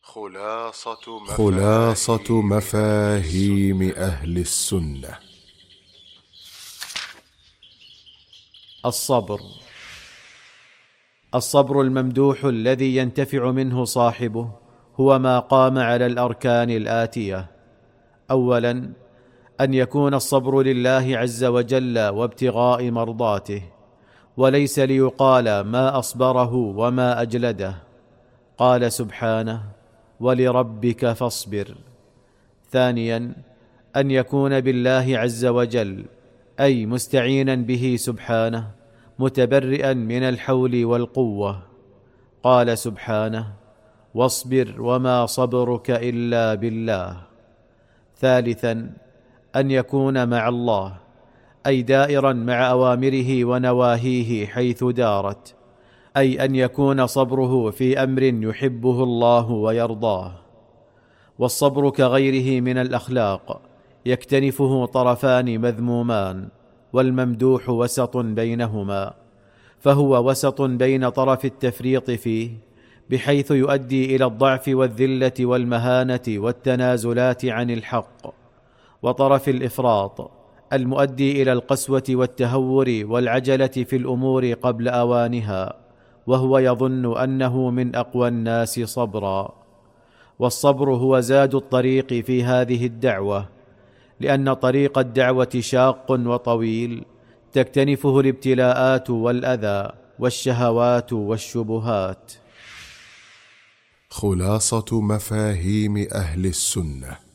خلاصة مفاهيم أهل السنة. الصبر الممدوح الذي ينتفع منه صاحبه هو ما قام على الأركان الآتية: أولا، أن يكون الصبر لله عز وجل وابتغاء مرضاته، وليس ليقال ما أصبره وما أجلده. قال سبحانه: ولربك فاصبر. ثانيا، أن يكون بالله عز وجل، أي مستعينا به سبحانه، متبرئا من الحول والقوة. قال سبحانه: واصبر وما صبرك إلا بالله. ثالثا، أن يكون مع الله، أي دائرا مع أوامره ونواهيه حيث دارت، أي أن يكون صبره في أمر يحبه الله ويرضاه. والصبر كغيره من الأخلاق يكتنفه طرفان مذمومان، والممدوح وسط بينهما، فهو وسط بين طرف التفريط فيه بحيث يؤدي إلى الضعف والذلة والمهانة والتنازلات عن الحق، وطرف الإفراط المؤدي إلى القسوة والتهور والعجلة في الأمور قبل أوانها، وهو يظن أنه من أقوى الناس صبرا. والصبر هو زاد الطريق في هذه الدعوة، لأن طريق الدعوة شاق وطويل، تكتنفه الابتلاءات والأذى والشهوات والشبهات. خلاصة مفاهيم أهل السنة.